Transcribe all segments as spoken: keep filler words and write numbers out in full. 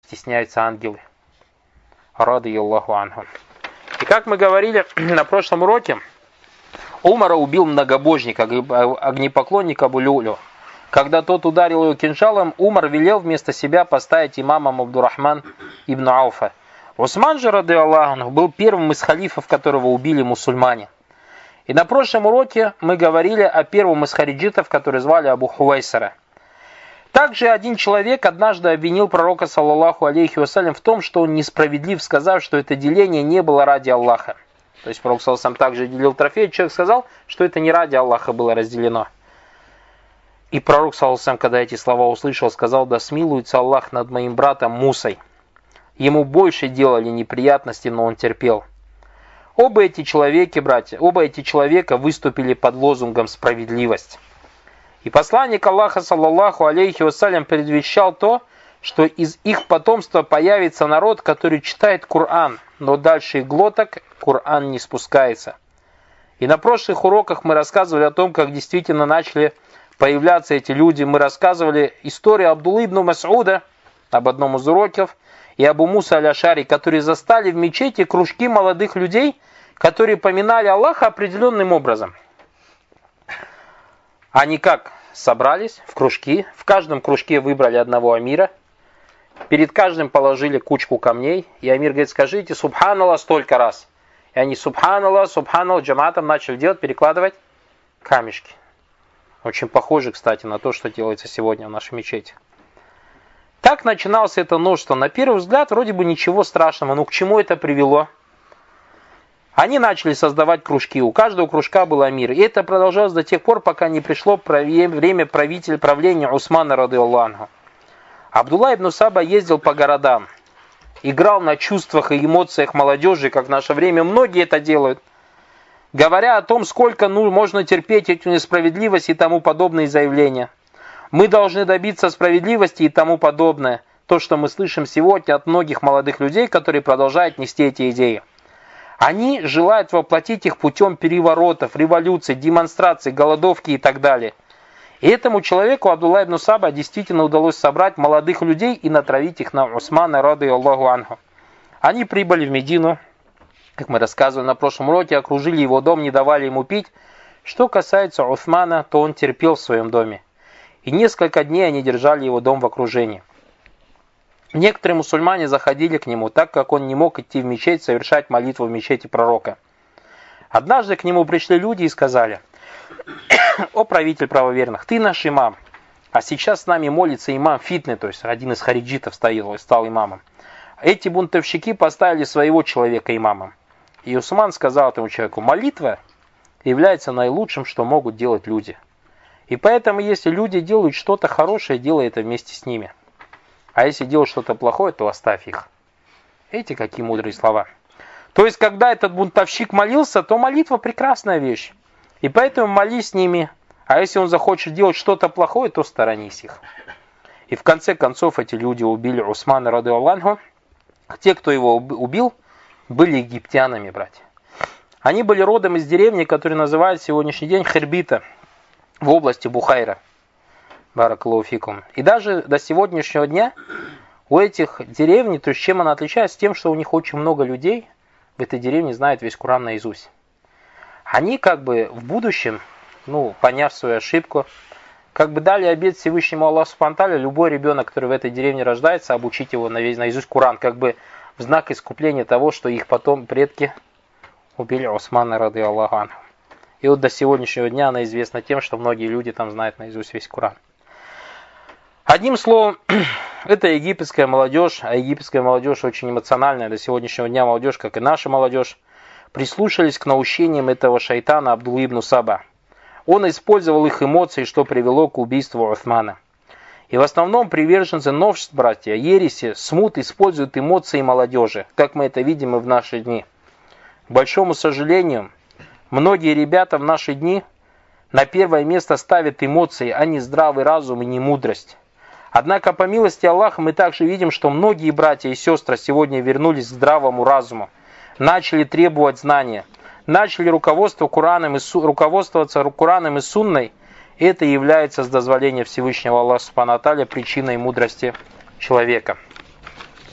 стесняются ангелы. Ради Аллаху анху. И как мы говорили на прошлом уроке, Умара убил многобожника, огнепоклонника Абу Люлю. Когда тот ударил его кинжалом, Умар велел вместо себя поставить имамом Абдурахман ибн Ауфа. Усман же, ради Аллаху, был первым из халифов, которого убили мусульмане. И на прошлом уроке мы говорили о первом из хариджитов, который звали Абу Хувайсара. Также один человек однажды обвинил пророка, саллаллаху алейхи вассалям, в том, что он несправедлив, сказав, что это деление не было ради Аллаха. То есть пророк, саллаллаху алейхи, также делил трофей, человек сказал, что это не ради Аллаха было разделено. И пророк, саллаллаху алейхи, когда эти слова услышал, сказал: да смилуется Аллах над моим братом Мусой. Ему больше делали неприятности, но он терпел. Оба эти человека, братья, оба эти человека выступили под лозунгом «справедливость». И посланник Аллаха, саллаллаху алейхи вассалям, предвещал то, что из их потомства появится народ, который читает Коран, но дальше их глоток Коран не спускается. И на прошлых уроках мы рассказывали о том, как действительно начали появляться эти люди. Мы рассказывали историю Абдуллы ибн Мас'уда об одном из уроков, и Абу Муса аль-Ашари, которые застали в мечети кружки молодых людей, которые поминали Аллаха определенным образом. Они как? Собрались в кружки, в каждом кружке выбрали одного амира, перед каждым положили кучку камней, и амир говорит: скажите субханаллах столько раз. И они субханаллах, субханаллах джаматом начали делать, перекладывать камешки. Очень похоже, кстати, на то, что делается сегодня в нашей мечети. Так начиналось это множество. На первый взгляд вроде бы ничего страшного, но к чему это привело? Они начали создавать кружки, у каждого кружка был амир. И это продолжалось до тех пор, пока не пришло время правителя правления Усмана, ради Аллаху. Абдулла ибн Саба ездил по городам, играл на чувствах и эмоциях молодежи, как в наше время многие это делают, говоря о том, сколько ну, можно терпеть эту несправедливость и тому подобные заявления. Мы должны добиться справедливости и тому подобное. То, что мы слышим сегодня от многих молодых людей, которые продолжают нести эти идеи. Они желают воплотить их путем переворотов, революций, демонстраций, голодовки и так далее. И этому человеку, Абдулла ибн Саба, действительно удалось собрать молодых людей и натравить их на Усмана, ради Аллаху анху. Они прибыли в Медину, как мы рассказывали на прошлом уроке, окружили его дом, не давали ему пить. Что касается Усмана, то он терпел в своем доме. И несколько дней они держали его дом в окружении. Некоторые мусульмане заходили к нему, так как он не мог идти в мечеть, совершать молитву в мечети пророка. Однажды к нему пришли люди и сказали: «О правитель правоверных, ты наш имам, а сейчас с нами молится имам Фитны», то есть один из хариджитов стоял, стал имамом. Эти бунтовщики поставили своего человека имамом. И Усман сказал этому человеку: молитва является наилучшим, что могут делать люди. И поэтому, если люди делают что-то хорошее, делай это вместе с ними. А если делают что-то плохое, то оставь их. Видите, какие мудрые слова. То есть, когда этот бунтовщик молился, то молитва прекрасная вещь. И поэтому молись с ними. А если он захочет делать что-то плохое, то сторонись их. И в конце концов эти люди убили Усмана, ради Аллаху. Те, кто его убил, были египтянами, братья. Они были родом из деревни, которую называют в сегодняшний день Хирбита, в области Бухайра. Баракаллаху фикум. И даже до сегодняшнего дня у этих деревень, то есть чем она отличается? Тем, что у них очень много людей в этой деревне знают весь Коран наизусть. Они как бы в будущем, ну, поняв свою ошибку, как бы дали обет Всевышнему Аллаху субхану ва тааля, любой ребенок, который в этой деревне рождается, обучить его наизусть Коран, как бы в знак искупления того, что их потом предки убили Усмана, ради Аллаху анху. И вот до сегодняшнего дня она известна тем, что многие люди там знают наизусть весь Коран. Одним словом, это египетская молодежь, а египетская молодежь очень эмоциональная до сегодняшнего дня молодежь, как и наша молодежь, прислушались к наущениям этого шайтана Абдуллы ибн Саба. Он использовал их эмоции, что привело к убийству Усмана. И в основном приверженцы новшеств, братья, ереси, смут используют эмоции молодежи, как мы это видим и в наши дни. К большому сожалению, многие ребята в наши дни на первое место ставят эмоции, а не здравый разум и не мудрость. Однако, по милости Аллаха, мы также видим, что многие братья и сестры сегодня вернулись к здравому разуму, начали требовать знания, начали руководство Кораном и, руководствоваться Кораном и Сунной. Это является, с дозволения Всевышнего Аллаха субхану ва тааля, причиной мудрости человека.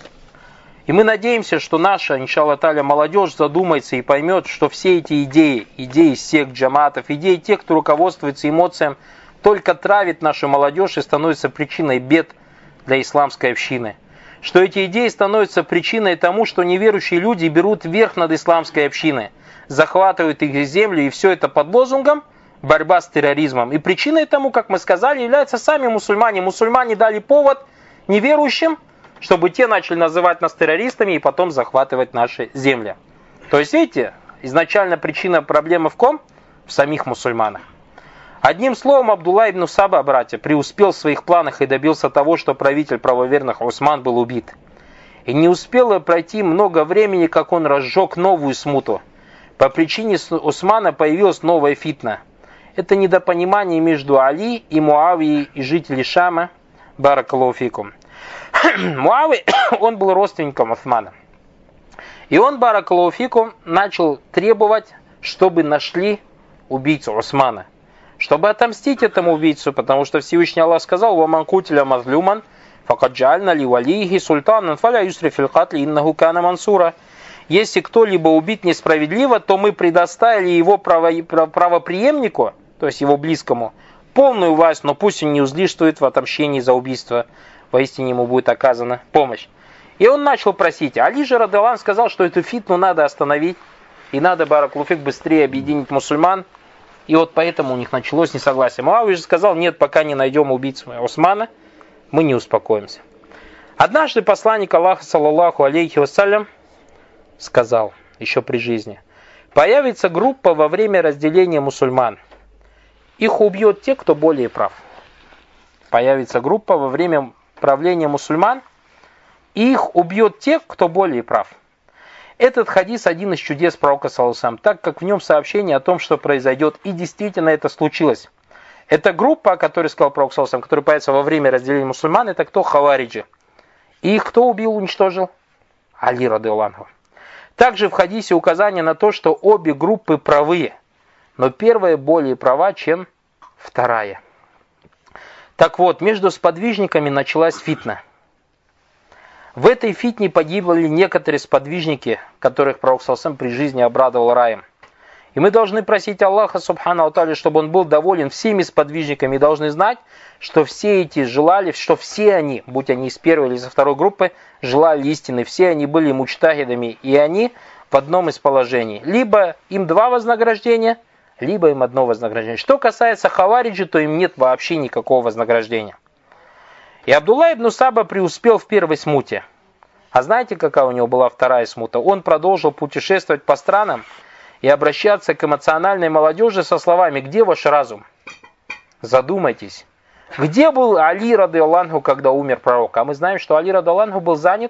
И мы надеемся, что наша, иншаллах та'аля, молодежь задумается и поймет, что все эти идеи, идеи сект, джаматов, идеи тех, кто руководствуется эмоциями, только травит нашу молодежь и становится причиной бед для исламской общины. Что эти идеи становятся причиной тому, что неверующие люди берут верх над исламской общиной, захватывают их землю, и все это под лозунгом борьба с терроризмом. И причиной тому, как мы сказали, являются сами мусульмане. Мусульмане дали повод неверующим, чтобы те начали называть нас террористами и потом захватывать наши земли. То есть, видите, изначально причина проблемы в ком? В самих мусульманах. Одним словом, Абдулла ибн Саба, братья, преуспел в своих планах и добился того, что правитель правоверных Усман был убит. И не успело пройти много времени, как он разжег новую смуту. По причине Усмана появилась новая фитна. Это недопонимание между Али и Муавией и жителей Шама. Баракаллаху фикум. Муави, он был родственником Усмана. И он, баракаллаху фикум, начал требовать, чтобы нашли убийцу Усмана. Чтобы отомстить этому убийцу, потому что Всевышний Аллах сказал: «Ваман кутиля мазлюман, факад джа'альна ли валийхи султанан, фаля юсри фил катли, иннаху кана мансура». Если кто-либо убит несправедливо, то мы предоставили его право, правопреемнику, то есть его близкому, полную власть, но пусть он не узлишствует в отомщении за убийство. Поистине ему будет оказана помощь. И он начал просить. Али же радиаллаху анху сказал, что эту фитну надо остановить, и надо, баракаллаху фик, быстрее объединить мусульман. И вот поэтому у них началось несогласие. Муавия же сказал: нет, пока не найдем убийцу Усмана, мы не успокоимся. Однажды посланник Аллаха, саллаллаху алейхи вассалям, сказал, еще при жизни: появится группа во время разделения мусульман. Их убьет те, кто более прав. Появится группа во время правления мусульман, и их убьет те, кто более прав. Этот хадис один из чудес пророка, саллаллаху алейхи ва саллям, так как в нем сообщение о том, что произойдет, и действительно это случилось. Эта группа, о которой сказал пророк, саллаллаху алейхи ва саллям, которая появится во время разделения мусульман, это кто? Хавариджи. И их кто убил, уничтожил? Али радиаллаху анху. Также в хадисе указание на то, что обе группы правы, но первая более права, чем вторая. Так вот, между сподвижниками началась фитна. В этой фитне погибли некоторые сподвижники, которых пророк саллаллаху алейхи ва саллям при жизни обрадовал раем. И мы должны просить Аллаха субхану ва тааля, чтобы он был доволен всеми сподвижниками, и должны знать, что все эти желали, что все они, будь они из первой или из второй группы, желали истины, все они были муджтахидами, и они в одном из положений. Либо им два вознаграждения, либо им одно вознаграждение. Что касается хавариджи, то им нет вообще никакого вознаграждения. И Абдулла ибн Саба преуспел в первой смуте. А знаете, какая у него была вторая смута? Он продолжил путешествовать по странам и обращаться к эмоциональной молодежи со словами: где ваш разум? Задумайтесь. Где был Али радиаллаху анху, когда умер пророк? А мы знаем, что Али радиаллаху анху был занят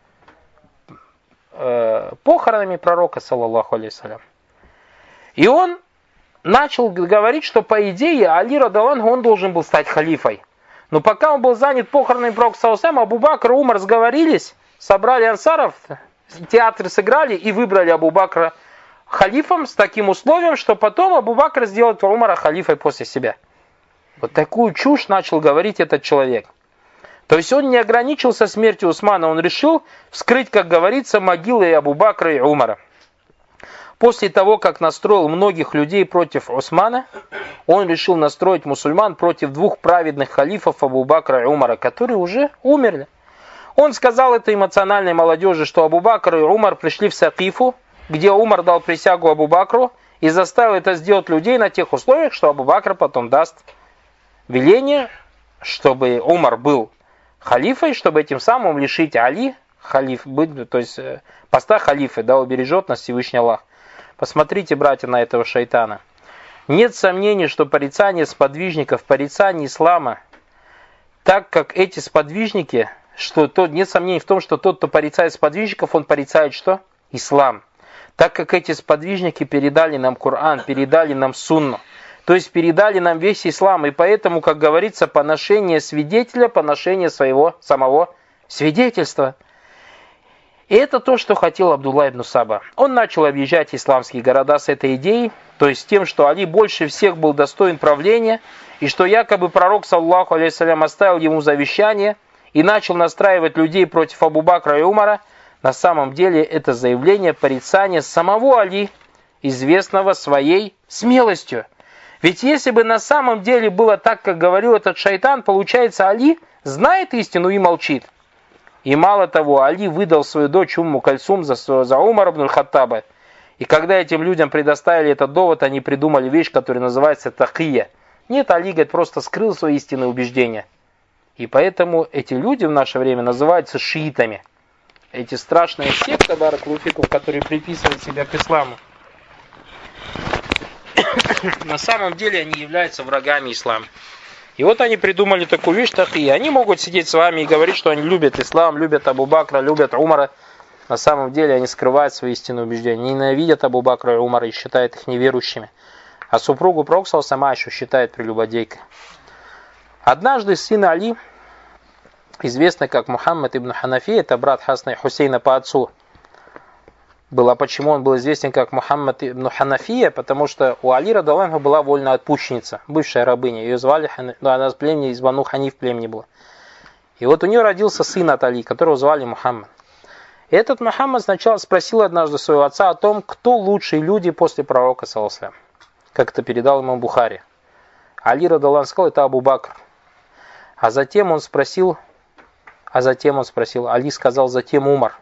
э, похоронами пророка, саллаллаху алейхи ва саллям. И он начал говорить, что по идее Али радиаллаху анху, он должен был стать халифой. Но пока он был занят похоронами пророка, саллаллаху алейхи ва саллям, Абу Бакр и Умар сговорились, собрали ансаров, театры сыграли и выбрали Абу Бакра халифом с таким условием, что потом Абу Бакр сделает Умара халифой после себя. Вот такую чушь начал говорить этот человек. То есть он не ограничился смертью Усмана, он решил вскрыть, как говорится, могилы Абу Бакра и Умара. После того, как настроил многих людей против Усмана, он решил настроить мусульман против двух праведных халифов Абу Бакра и Умара, которые уже умерли. Он сказал этой эмоциональной молодежи, что Абу Бакр и Умар пришли в Сакифу, где Умар дал присягу Абу Бакру и заставил это сделать людей на тех условиях, что Абу Бакр потом даст веление, чтобы Умар был халифой, чтобы этим самым лишить Али халиф, то есть поста халифы, да, убережет нас Всевышний Аллах. Посмотрите, братья, на этого шайтана. Нет сомнений, что порицание сподвижников, порицание ислама, так как эти сподвижники, что тот, нет сомнений в том, что тот, кто порицает сподвижников, он порицает что? Ислам. Так как эти сподвижники передали нам Коран, передали нам сунну, то есть передали нам весь ислам, и поэтому, как говорится, поношение свидетеля, поношение своего самого свидетельства. И это то, что хотел Абдулла ибн Саба. Он начал объезжать исламские города с этой идеей, то есть тем, что Али больше всех был достоин правления, и что якобы пророк, саллаллаху алейхи ва саллям, оставил ему завещание, и начал настраивать людей против Абу Бакра и Умара, На самом деле это заявление порицания самого Али, известного своей смелостью. Ведь если бы на самом деле было так, как говорил этот шайтан, получается, Али знает истину и молчит. И мало того, Али выдал свою дочь Умму Кальсум за, за Умара ибн аль-Хаттаба. И когда этим людям предоставили этот довод, они придумали вещь, которая называется такия. Нет, Али, говорит, просто скрыл свои истинные убеждения. И поэтому эти люди в наше время называются шиитами. Эти страшные секты, баракалуфикум, которые приписывают себя к исламу. На самом деле они являются врагами ислама. И вот они придумали такую вещь, такия. Они могут сидеть с вами и говорить, что они любят ислам, любят Абу Бакра, любят Умара. На самом деле они скрывают свои истинные убеждения. Они ненавидят Абу Бакра и Умара и считают их неверующими. А супругу Пророка сама еще считает прелюбодейкой. Однажды сын Али, известный как Мухаммад ибн Ханафи, это брат Хасана и Хусейна по отцу. Было, почему он был известен как Мухаммад ибн Ханафия? Потому что у Али радхиаллаху анху была вольноотпущенница, бывшая рабыня. Ее звали, ну, она из племени, из Бану Ханиф племени была. И вот у нее родился сын от Али, которого звали Мухаммад. И этот Мухаммад сначала спросил однажды своего отца о том, кто лучшие люди после пророка, саллаллаху алейхи ва саллям. Как это передал ему Бухари. Али радхиаллаху анху сказал, это Абу Бакр. А затем он спросил, а затем он спросил, Али сказал, затем Умар.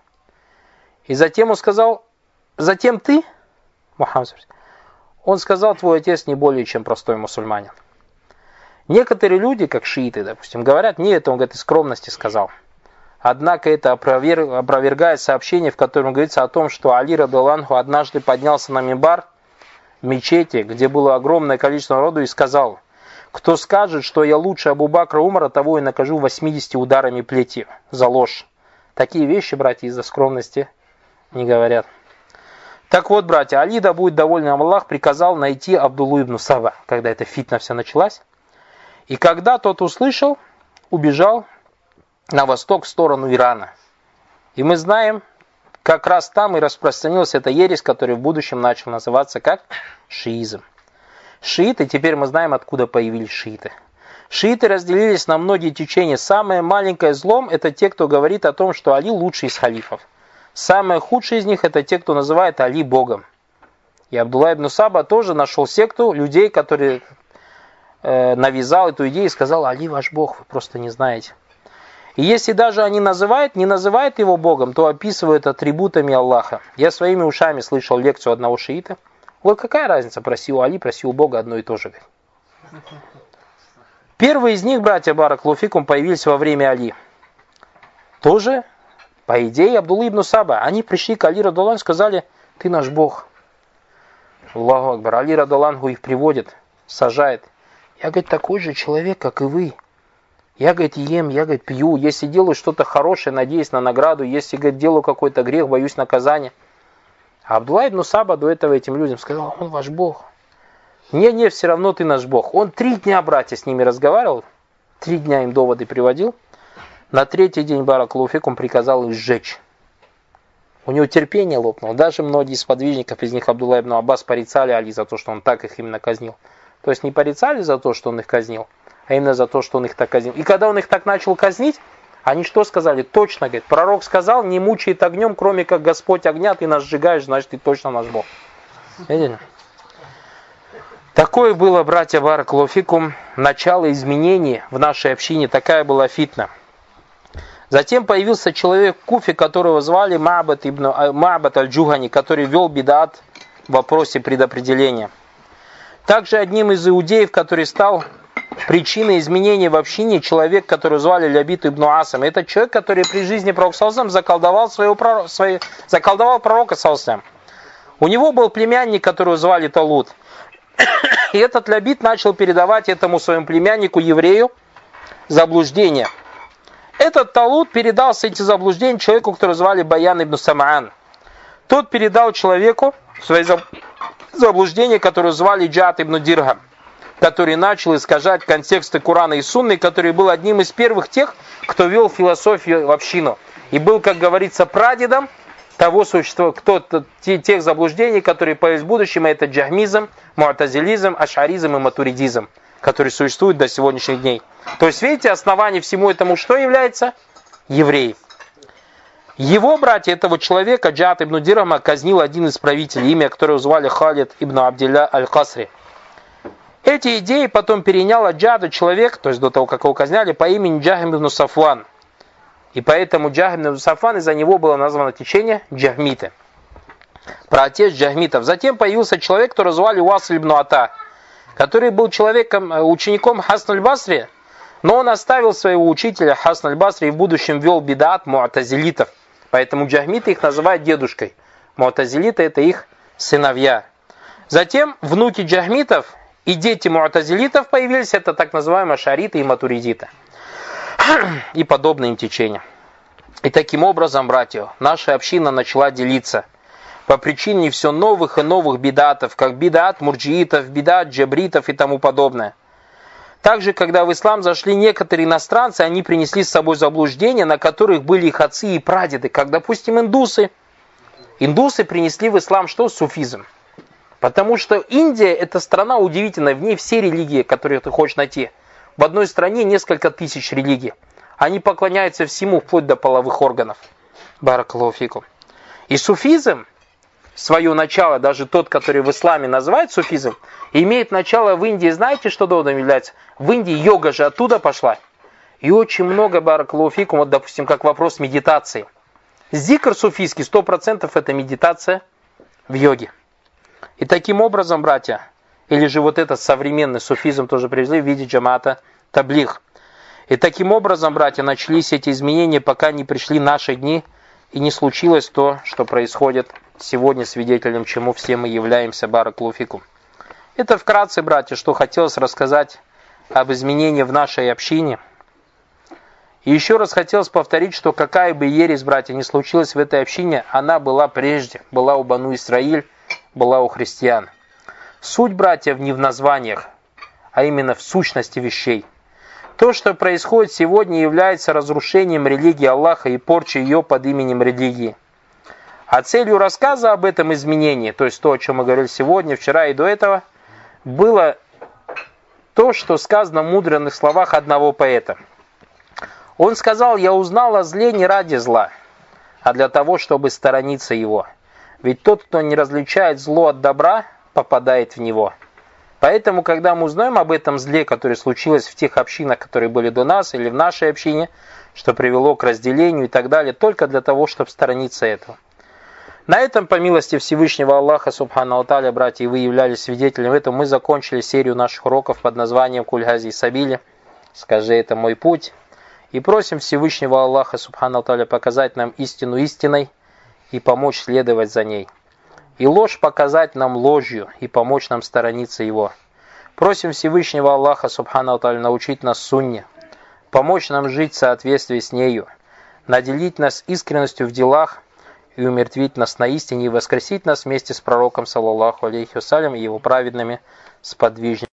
И затем он сказал, затем ты, Мухаммад. Он сказал, твой отец не более чем простой мусульманин. Некоторые люди, как шииты, допустим, говорят, не это он говорит, из скромности сказал. Однако это опроверг, опровергает сообщение, в котором говорится о том, что Али радхиаллаху анху однажды поднялся на мимбар в мечети, где было огромное количество народу, и сказал, кто скажет, что я лучше Абу Бакра Умара, того я накажу восьмидесятью ударами плети за ложь. Такие вещи, братья, из-за скромности не говорят. Так вот, братья, Али, да будет доволен Аллах, приказал найти Абдуллу ибн Саба, когда эта фитна вся началась. И когда тот услышал, убежал на восток в сторону Ирана. И мы знаем, как раз там и распространилась эта ересь, которая в будущем начал называться как шиизм. Шииты, теперь мы знаем, откуда появились шииты. Шииты разделились на многие течения. Самое маленькое злом – это те, кто говорит о том, что Али лучший из халифов. Самое худшее из них – это те, кто называет Али Богом. И Абдулла ибн Саба тоже нашел секту людей, которые э, навязал эту идею и сказал, Али ваш Бог, вы просто не знаете. И если даже они называют, не называют его Богом, то описывают атрибутами Аллаха. Я своими ушами слышал лекцию одного шиита. Вот какая разница, проси у Али, проси у Бога, одно и то же. Первые из них, братья баракаллаху фикум, появились во время Али. Тоже, по идее, Абдулла ибн Саба. Они пришли к Али радхиаллаху анху и сказали, ты наш Бог. Аллаху акбар. Али радхиаллаху анху их приводит, сажает. Я, говорит, такой же человек, как и вы. Я, говорит, ем, я, говорит, пью. Если делаю что-то хорошее, надеюсь на награду. Если, говорит, делаю какой-то грех, боюсь наказания. А Абдулла ибн Саба до этого этим людям сказал, он ваш Бог. Не, не, все равно ты наш Бог. Он три дня, братья, с ними разговаривал. Три дня им доводы приводил. На третий день баракаллаху фикум приказал их сжечь. У него терпение лопнуло. Даже многие из подвижников, из них Абдулла ибн Аббас, порицали Али за то, что он так их именно казнил. То есть не порицали за то, что он их казнил, а именно за то, что он их так казнил. И когда он их так начал казнить, они что сказали? Точно, говорит, пророк сказал, не мучает огнем, кроме как Господь огня, ты нас сжигаешь, значит, ты точно наш Бог. Видели? Такое было, братья баракаллаху фикум, начало изменений в нашей общине, такая была фитна. Затем появился человек в Куфе, которого звали Ма'бад ибн Ма'бад аль-Джухани, который вел бидат в вопросе предопределения. Также одним из иудеев, который стал причиной изменения в общине, человек, которого звали Лябит ибн Асам. Это человек, который при жизни пророка саллаллаху алейхи ва саллям заколдовал, своего пророка, свои, заколдовал пророка саллаллаху алейхи ва саллям. У него был племянник, которого звали Талут. И этот Лябит начал передавать этому своему племяннику, еврею, заблуждения. Этот Талут передал эти заблуждения человеку, которого звали Баян ибн Сам'ан. Тот передал человеку свои заблуждения, которого звали Джаат ибн Дирхам, который начал искажать контексты Корана и Сунны, который был одним из первых тех, кто вел философию в общину. И был, как говорится, прадедом того существа, кто, тех заблуждений, которые появились в будущем, это джахмизм, му'тазилизм, аш'аризм и матуридизм, которые существуют до сегодняшних дней. То есть, видите, основание всему этому что является? Евреи. Его братья, этого человека, Джаад ибн Дирхама, казнил один из правителей, имя которого звали Халид ибн Абдилля аль-Касри. Эти идеи потом перенял от Джаада человек, то есть до того, как его казняли, по имени Джахм ибн Сафван. И поэтому Джахм ибн Сафван, из-за него было названо течение Джахмиты. Праотец Джахмитов. Затем появился человек, которого звали Уасиль ибн Ата, который был человеком, учеником Хасан аль-Басри, но он оставил своего учителя Хасан аль-Басри и в будущем вел бидат муатазилитов. Поэтому джахмиты их называют дедушкой. Муатазилиты это их сыновья. Затем внуки джахмитов и дети муатазилитов появились, это так называемые ашариты и матуридиты. И подобные им течения. И таким образом, братья, наша община начала делиться по причине все новых и новых бидатов, как бидат мурджиитов, бидат джабритов и тому подобное. Также, когда в ислам зашли некоторые иностранцы, они принесли с собой заблуждения, на которых были их отцы и прадеды, как, допустим, индусы. Индусы принесли в ислам что? Суфизм. Потому что Индия это страна удивительная, в ней все религии, которые ты хочешь найти. В одной стране несколько тысяч религий. Они поклоняются всему, вплоть до половых органов. Баракаллаху фикум. И суфизм, свое начало, даже тот, который в исламе называют суфизм, имеет начало в Индии. Знаете, что доводом является? В Индии йога же оттуда пошла. И очень много, баракаллаху фикум, вот, допустим, как вопрос медитации. Зикр суфийский, сто процентов это медитация в йоге. И таким образом, братья, или же вот этот современный суфизм тоже привезли в виде джамата таблиг. И таким образом, братья, начались эти изменения, пока не пришли наши дни, и не случилось то, что происходит сегодня, свидетелем чему все мы являемся, баракаллаху фикум. Это вкратце, братья, что хотелось рассказать об изменении в нашей общине. И еще раз хотелось повторить, что какая бы ересь, братья, не случилась в этой общине, она была прежде, была у Бану Исраиль, была у христиан. Суть, братья, не в названиях, а именно в сущности вещей. То, что происходит сегодня, является разрушением религии Аллаха и порчей ее под именем религии. А целью рассказа об этом изменении, то есть то, о чем мы говорили сегодня, вчера и до этого, было то, что сказано в мудренных словах одного поэта. Он сказал: «Я узнал о зле не ради зла, а для того, чтобы сторониться его. Ведь тот, кто не различает зло от добра, попадает в него». Поэтому, когда мы узнаем об этом зле, которое случилось в тех общинах, которые были до нас, или в нашей общине, что привело к разделению и так далее, только для того, чтобы сторониться этого. На этом, по милости Всевышнего Аллаха, субхану ва тааля, братья, и вы являлись свидетелем этого, мы закончили серию наших уроков под названием «Куль хази сабили», «Скажи, это мой путь». И просим Всевышнего Аллаха, субхану ва тааля, показать нам истину истиной и помочь следовать за ней. И ложь показать нам ложью и помочь нам сторониться его. Просим Всевышнего Аллаха, субхану ва тааля, научить нас сунне, помочь нам жить в соответствии с нею, наделить нас искренностью в делах и умертвить нас на истине, и воскресить нас вместе с пророком, саллаллаху алейхи вассалям, и его праведными сподвижниками.